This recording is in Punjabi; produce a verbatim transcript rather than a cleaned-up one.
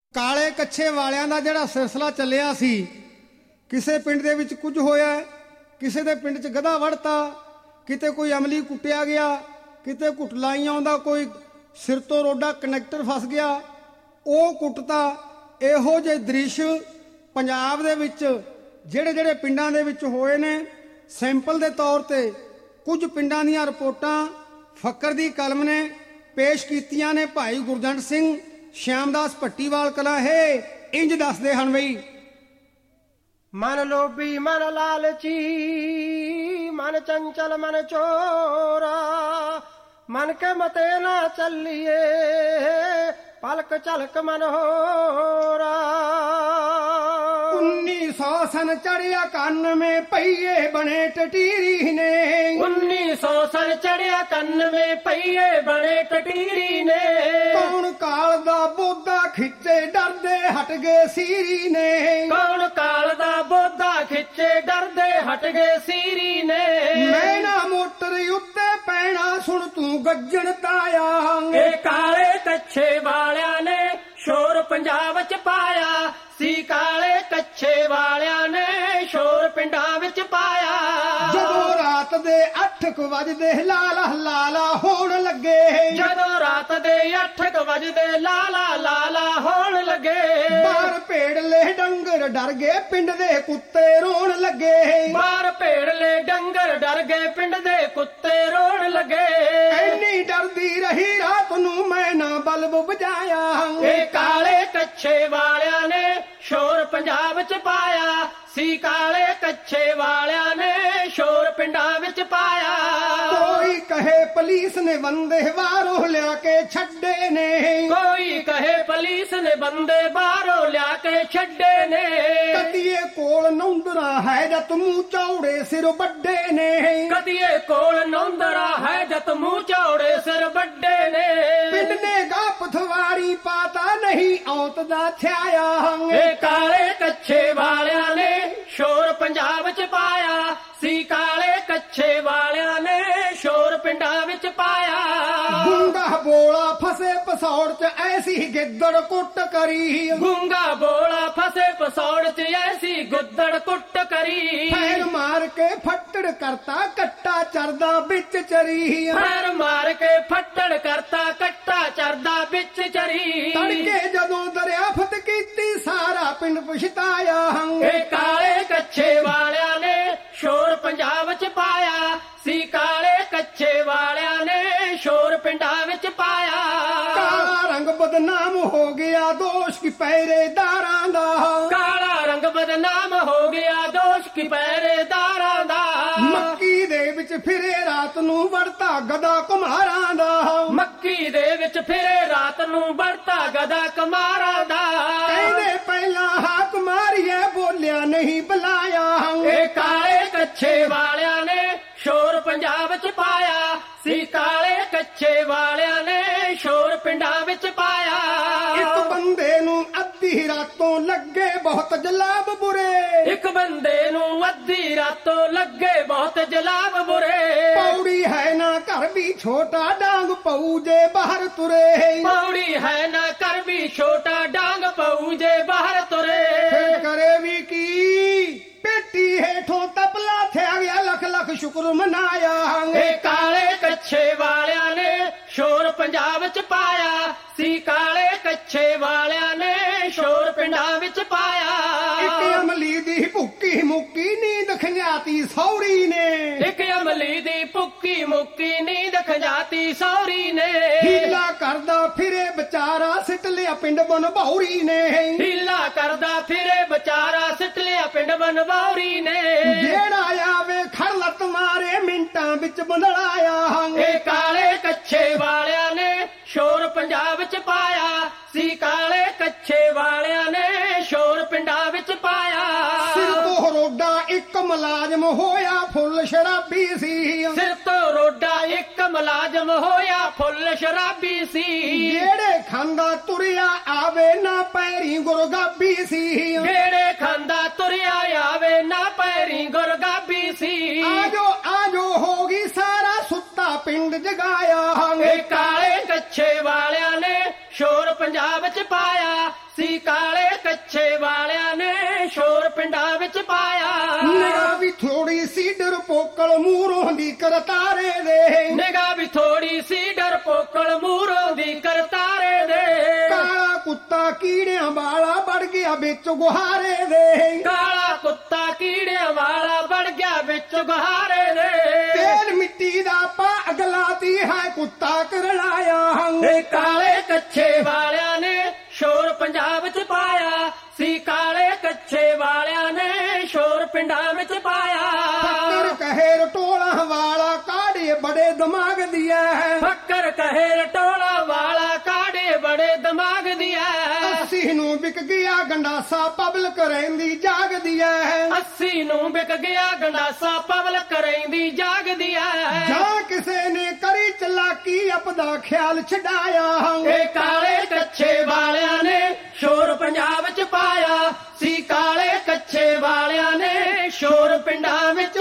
ਕਾਲੇ ਕੱਛੇ ਵਾਲਿਆਂ ਦਾ ਜਿਹੜਾ ਸਿਲਸਿਲਾ ਚੱਲਿਆ ਸੀ, ਕਿਸੇ ਪਿੰਡ ਦੇ ਵਿੱਚ ਕੁਝ ਹੋਇਆ, ਕਿਸੇ ਦੇ ਪਿੰਡ 'ਚ ਗਧਾ ਵੜਤਾ, ਕਿਤੇ ਕੋਈ ਅਮਲੀ ਕੁੱਟਿਆ ਗਿਆ, ਕਿਤੇ ਕੁੱਟਲਾਈਆਂ ਆਉਂਦਾ, ਕੋਈ ਸਿਰ ਤੋਂ ਰੋਡਾ ਕਨੈਕਟਰ ਫਸ ਗਿਆ, ਉਹ ਕੁੱਟਤਾ। ਇਹੋ ਜਿਹੇ ਦ੍ਰਿਸ਼ ਪੰਜਾਬ ਦੇ ਵਿੱਚ ਜਿਹੜੇ ਜਿਹੜੇ ਪਿੰਡਾਂ ਦੇ ਵਿੱਚ ਹੋਏ ਨੇ, ਸੈਂਪਲ ਦੇ ਤੌਰ ਤੇ ਕੁਝ ਪਿੰਡਾਂ ਦੀਆਂ ਰਿਪੋਰਟਾਂ ਫਕਰ ਦੀ ਕਲਮ ਨੇ ਪੇਸ਼ ਕੀਤੀਆਂ ਨੇ। ਭਾਈ ਗੁਰਜੰਟ ਸਿੰਘ ਸ਼ਿਆਮਦਾਸ ਭੱਟੀਵਾਲ ਕਲਾ ਹੈ ਇੰਜ ਦੱਸਦੇ ਹਨ ਬਈ, ਮਨ ਲੋਭੀ ਮਨ ਲਾਲਚੀ ਮਨ ਚੰਚਲ ਮਨ ਚੋਰਾ, ਮਨ ਕੇ ਮਤੇ ਨਾ ਚੱਲੀਏ ਪਲਕ ਝਲਕ ਮਨ ਹੋਰਾ। ਉੱਨੀ ਸੌ ਸਨ ਚੜਿਆ ਕਾਨਵੇਂ ਪਈਏ ਬਣੇ ਟਟੀਰੀ ਨੇ, ਉੱਨੀ ਸੌ ਸਨ ਚੜਿਆ ਕਾਨਵੇਂ ਪਈਏ ਬਣੇ ਟਟੀਰੀ ਨੇ। ਕੌਣ ਕਾਲ ਦਾ ਬੋਧਾ ਖਿੱਚੇ ਡਰਦੇ ਹਟ ਗਏ ਸੀਰੀ ਨੇ, ਕੌਣ ਕਾਲ ਦਾ ਬੋਧਾ ਖਿੱਚੇ ਡਰਦੇ ਹਟ ਗਏ ਸੀਰੀ ਨੇ। ਮੈਂ ਨਾ ਮੋਟਰ ਉੱਤੇ ਪੈਣਾ ਸੁਣ ਤੂੰ ਗੱਜਣ ਤਾਇਆ, ਇਹ ਕਾਲੇ ਕੱਛੇ ਵਾਲਿਆਂ ਨੇ ਸ਼ੋਰ ਪੰਜਾਬ ਚ ਪਾਇਆ ਸੀ, ਕਾਲੇ ਕੱਛੇ ਵਾਲਿਆਂ ਨੇ ਸ਼ੋਰ ਪਿੰਡਾਂ ਵਿੱਚ ਪਾਇਆ। ਜਦੋਂ ਰਾਤ ਦੇ ਅੱਠ ਕੁ ਵਜਦੇ ਲਾਲਾ ਲਾਲਾ ਹੋਣ ਲੱਗੇ, ਜਦੋਂ ਰਾਤ ਦੇ ਅੱਠ ਕੁ ਵਜਦੇ ਲਾਲਾ ਲਾਲਾ ਹੋਣ ਲੱਗੇ। ਬਾਹਰ ਭੇੜਲੇ ਡੰਗਰ ਡਰ ਗਏ ਪਿੰਡ ਦੇ ਕੁੱਤੇ ਰੋਣ ਲੱਗੇ, ਬਾਹਰ ਭੇੜਲੇ ਡੰਗਰ ਡਰ ਗਏ ਪਿੰਡ ਦੇ ਕੁੱਤੇ ਰੋਣ ਲੱਗੇ। ਐਨੀ ਡਰਦੀ ਰਹੀ ਰਾਤ ਨੂੰ ਮੈਂ ਨਾ ਬਲਬ ਬੁਝਾਇਆ, ਇਹ ਕਾਲੇ ਕੱਛੇ ਵਾਲਿਆਂ ਨੇ ਸ਼ੋਰ ਪੰਜਾਬ ਚ ਪਾਇਆ ਸੀ, ਕਾਲੇ ਕੱਛੇ ਵਾਲਿਆਂ ਨੇ ਸ਼ੋਰ ਪਿੰਡਾਂ ਵਿੱਚ ਪਾਇਆ। ਕੋਈ ਕਹੇ ਪੁਲਿਸ ਨੇ ਬੰਦੇ ਬਾਹਰੋਂ ਲਿਆ ਕੇ ਛੱਡੇ ਨੇ, ਕੋਈ ਕਹੇ ਪੁਲਿਸ ਨੇ ਬੰਦੇ ਬਾਹਰੋਂ ਲਿਆ ਕੇ ਛੱਡੇ ਨੇ। ਕਦੀਏ ਕੋਲ ਨੌਂਦਰਾ ਹੈ ਜਤ ਮੂੰਹ ਚੌੜੇ ਸਿਰ ਵੱਡੇ ਨੇ, ਕਦੀਏ ਕੋਲ ਨੌਂਦਰਾ ਹੈ ਜਤ ਮੂੰਹ ਚੌੜੇ ਸਿਰ ਵੱਡੇ ਨੇ। ਪਿੰਡ ਨੇ ਗਾ ਪਥਵਾਰੀ ਪਾਤਾ ਨਹੀਂ ਔਤ ਦਾ ਛਾਇਆ, ਇਹ ਕਾਲੇ ਕੱਛੇ ਵਾਲਿਆਂ ਨੇ ਸ਼ੋਰ ਪੰਜਾਬ ਚ ਪਾਇਆ ਸੀ, ਕਾਲੇ ਕੱਛੇ ਵਾਲਿਆਂ ਨੇ ਸ਼ੋਰ ਪਿੰਡਾਂ ਵਿੱਚ ਪਾਇਆ। ਗੁੰਗਾ ਬੋਲਾ ਫਸੇ ਪਸੌੜ ਚ ਐਸੀ ਗਿੱਦੜ ਕੁੱਟ ਕਰੀ, ਗੁੰਗਾ ਬੋਲਾ ਫਸੇ ਪਸੌੜ ਚ ਐਸੀ ਗੁੱਦੜ ਕੁੱਟ ਕਰੀ। ਫੈਰ ਮਾਰ ਕੇ ਫੱਟੜ ਕਰਤਾ ਕੱਟਾ ਚਰਦਾ ਵਿੱਚ ਚਰੀ, ਫੈਰ ਮਾਰ ਕੇ ਫੱਟੜ ਕਰਤਾ ਕੱਟਾ ਚਰਦਾ ਵਿੱਚ ਚਰੀ। ਤੜਕੇ ਜਦੋਂ ਦਰਿਆਫਤ ਕੀਤੀ ਸਾਰਾ ਪਿੰਡ ਪਛਤਾਇਆ, ਇਹ ਕਾਲੇ ਕੱਛੇ ਵਾਲਿਆਂ ਨੇ ਸ਼ੋਰ ਪੰਜਾਬ ਚ ਪਾਇਆ ਸੀ, ਕਾਲੇ ਕੱਛੇ ਵਾਲਿਆਂ ਨੇ ਸ਼ੋਰ ਪਿੰਡਾਂ ਵਿੱਚ ਪਾਇਆ। ਕਾਲਾ ਰੰਗ ਬਦਨਾਮ ਹੋ ਗਿਆ ਦੋਸ਼ ਕੀ ਪਹਿਰੇਦਾਰਾਂ ਦਾ, ਕਾਲਾ ਰੰਗ ਬਦਨਾਮ ਹੋ ਗਿਆ ਦੋਸ਼ ਕੀ ਪਹਿਰੇਦਾਰਾਂ ਦਾ। ਮੱਕੀ ਦੇ ਵਿੱਚ ਫਿਰੇ ਰਾਤ ਨੂੰ ਵੜਤਾ ਗਦਾ ਕੁਮਾਰਾਂ ਦਾ, ਮੱਕੀ ਦੇ ਵਿੱਚ ਫਿਰੇ ਰਾਤ ਨੂੰ ਵੜਤਾ ਗਦਾ ਕੁਮਾਰਾਂ ਦਾ। ਕਹਿੰਦੇ ਪਹਿਲਾਂ ਹਾਕ ਮਾਰੀਏ ਬੋਲਿਆ ਨਹੀਂ ਬੁਲਾਇਆ, ਇਹ ਕਾਲੇ ਕੱਛੇ ਵਾਲਿਆਂ ਨੇ ਸ਼ੋਰ ਪੰਜਾਬ ਚ ਪਾਇਆ ਸੀ, ਕਾਲੇ ਕੱਛੇ ਵਾਲਿਆਂ ਨੇ ਸ਼ੋਰ ਪਿੰਡਾਂ ਵਿੱਚ ਪਾਇਆ। ਇੱਕ ਬੰਦੇ ਨੂੰ ਅੱਧੀ ਰਾਤੋਂ ਲੱਗੇ ਬਹੁਤ ਜਲਾਬ ਬੁਰੇ, ਇੱਕ ਬੰਦੇ ਨੂੰ ਅੱਧੀ ਰਾਤੋਂ ਲੱਗੇ ਬਹੁਤ ਜਲਾਬ ਬੁਰੇ। ਪੌੜੀ ਹੈ ਨਾ ਘਰ ਵੀ ਛੋਟਾ ਡਾਂਗ ਪਊ ਜੇ ਬਾਹਰ ਤੁਰੇ, ਪੌੜੀ ਹੈ ਨਾ ਘਰ ਵੀ ਛੋਟਾ ਡਾਂਗ ਪਊ ਜੇ ਬਾਹਰ ਤੁਰੇ। ਫਿਰ ਕਰੇ ਵੀ ਕੀ ਪੇਟੀ ਹੇਠੋਂ ਤਪਲਾ ਥਿਆ ਗਿਆ ਲੱਖ ਲੱਖ ਸ਼ੁਕਰ ਮਨਾਇਆ, ਇਹ ਕਾਲੇ ਕੱਛੇ ਵਾਲਿਆਂ ਨੇ ਸ਼ੋਰ ਪੰਜਾਬ ਚ ਪਾਇਆ ਸੀ, ਕਾਲੇ ਕੱਛੇ ਵਾਲਿਆਂ ਨੇ ਸ਼ੋਰ ਪਿੰਡਾਂ ਵਿੱਚ ਪਾਇਆ। ਇੱਕ ਅਮਲੀ ਦੀ ਭੁੱਕੀ ਮੁੱਕੀ ਨੀਂਦ ਖੰਜਾਤੀ ਸੌਰੀ ਨੇ, ਇੱਕ ਅਮਲੀ ਦੀ ਭੁੱਕੀ ਮੁੱਕੀ ਨੀਂਦ ਖੰਜਾਤੀ ਸੌਰੀ ਨੇ। ਹੀਲਾ ਕਰਦਾ ਫਿਰੇ ਵਿਚਾਰਾ ਸਿੱਟ ਲਿਆ ਪਿੰਡ ਬਨਭੌਰੀ ਨੇ, ਹੀਲਾ ਕਰਦਾ ਫਿਰੇ ਵਿਚਾਰਾ ਸਿੱਟ ਲਿਆ ਪਿੰਡ ਬਨਭੌਰੀ ਨੇ। ਜਿਹੜਾ ਆਵੇ ਖੜ ਲੱਤ ਮਾਰੇ ਮਿੰਟਾਂ ਵਿੱਚ ਬੰਦਲਾਇਆ, ਇਹ ਕਾਲੇ ਕੱਛੇ ਵਾਲਿਆਂ ਨੇ ਸ਼ੋਰ ਪੰਜਾਬ ਚ ਪਾਇਆ ਸੀ, ਕਾਲੇ ਕੱਛੇ ਵਾਲਿਆਂ ਨੇ ਸ਼ੋਰ ਪਿੰਡਾਂ ਵਿੱਚ ਪਾਇਆ। ਸਿਰ ਤੋਂ ਰੋਡਾ ਇੱਕ ਮੁਲਾਜ਼ਮ ਹੋਇਆ ਫੁੱਲ ਸ਼ਰਾਬੀ ਸੀ, ਸਿਰ ਤੋਂ ਰੋਡਾ ਇੱਕ ਮੁਲਾਜ਼ਮ ਹੋਇਆ ਫੁੱਲ ਸ਼ਰਾਬੀ ਸੀ। ਜਿਹੜੇ ਖਾਂਦਾ ਤੁਰਿਆ ਆਵੇ ਨਾ ਪੈਰੀ ਗੁਰਗਾਬੀ ਸੀ, ਜਿਹੜੇ ਖਾਂਦਾ ਤੁਰਿਆ ਆਵੇ ਨਾ ਪੈਰੀ ਗੁਰਗਾਬੀ ਸੀ। ਆਜੋ ਆਜੋ ਹੋ ਗਈ ਸਾਰਾ ਸੁੱਤਾ ਪਿੰਡ ਜਗਾਇਆ, ਇਹ ਕਾਲੇ ਕੱਛੇ ਵਾਲਿਆਂ ਨੇ ਸ਼ੋਰ ਪੰਜਾਬ ਚ ਪਾਇਆ ਸੀ, ਕਾਲੇ ਕੱਛੇ ਵਾਲਿਆਂ ਨੇ ਸ਼ੋਰ ਪਿੰਡਾਂ ਵਿੱਚ ਪਾਇਆ। ਨਿਗਾਹ ਵੀ ਥੋੜੀ ਸੀ ਡਰਪੋਕਲ ਮੂਹਰੋਂ ਦੀ ਕਰਤਾਰੇ ਦੇ, ਨਿਗਾਹ ਵੀ ਥੋੜੀ ਸੀ ਡਰਪੋਕਲ ਮੂਹਰੋਂ ਦੀ ਕਰਤਾਰੇ ਦੇ। ਕਾਲਾ ਕੁੱਤਾ ਕੀੜਿਆਂ ਵਾਲਾ ਵੜ ਗਿਆ ਵਿੱਚ ਗੁਹਾਰੇ ਦੇ, ਕਾਲਾ ਕੁੱਤਾ ਕੀੜਿਆਂ ਵਾਲਾ ਵੜ ਗਿਆ ਵਿੱਚ ਗੁਹਾਰੇ ਦੇ। ਤੇਲ ਮਿੱਟੀ ਦਾ ਭਾਗ ਲਾਤੀ ਹੈ ਕੁੱਤਾ ਕਰਲਾਇਆ। ਇਹ ਕਾਲੇ ਕੱਛੇ ਵਾਲਿਆਂ ਨੇ ਸ਼ੋਰ ਪੰਜਾਬ ਚ ਪਾਇਆ ਸੀ, ਕਾਲੇ ਕੱਛੇ ਵਾਲਿਆਂ ਨੇ ਸ਼ੋਰ ਪਿੰਡਾਂ ਵਿੱਚ ਪਾਇਆ। ਫੱਕਰ ਕਹੇ ਰਟੋਲਾ ਵਾਲਾ ਕਾੜੇ ਬੜੇ ਦਿਮਾਗ ਦੀਆ ਹੈ, ਫੱਕਰ ਕਹੇ ਰਟੋਲਾ ਵਾਲਾ ਕਾੜੇ ਬੜੇ ਦਿਮਾਗ ਦੀਆ। ਅੱਸੀ ਨੂੰ ਵਿਕ ਗਿਆ ਗੰਡਾਸਾ ਪਬਲਿਕ ਰਹਿੰਦੀ ਜਾਗਦੀ ਹੈ, ਅੱਸੀ ਨੂੰ ਵਿਕ ਗਿਆ ਗੰਡਾਸਾ ਪਬਲਿਕ ਰਹਿੰਦੀ ਜਾਗਦੀ ਹੈ। ਜਾਂ ਕਿਸੇ ਨੇ ਕਰੀ ਚਲਾਕੀ ਆਪਦਾ ਖਿਆਲ ਛਡਾਇਆ। ਇਹ ਕਾਲੇ ਕੱਛੇ ਵਾਲਿਆਂ ਨੇ ਸ਼ੋਰ ਪੰਜਾਬ ਚ ਪਾਇਆ ਸੀ, ਕਾਲੇ ਕੱਛੇ ਵਾਲਿਆਂ ਨੇ ਸ਼ੋਰ ਪਿੰਡਾਂ ਵਿੱਚ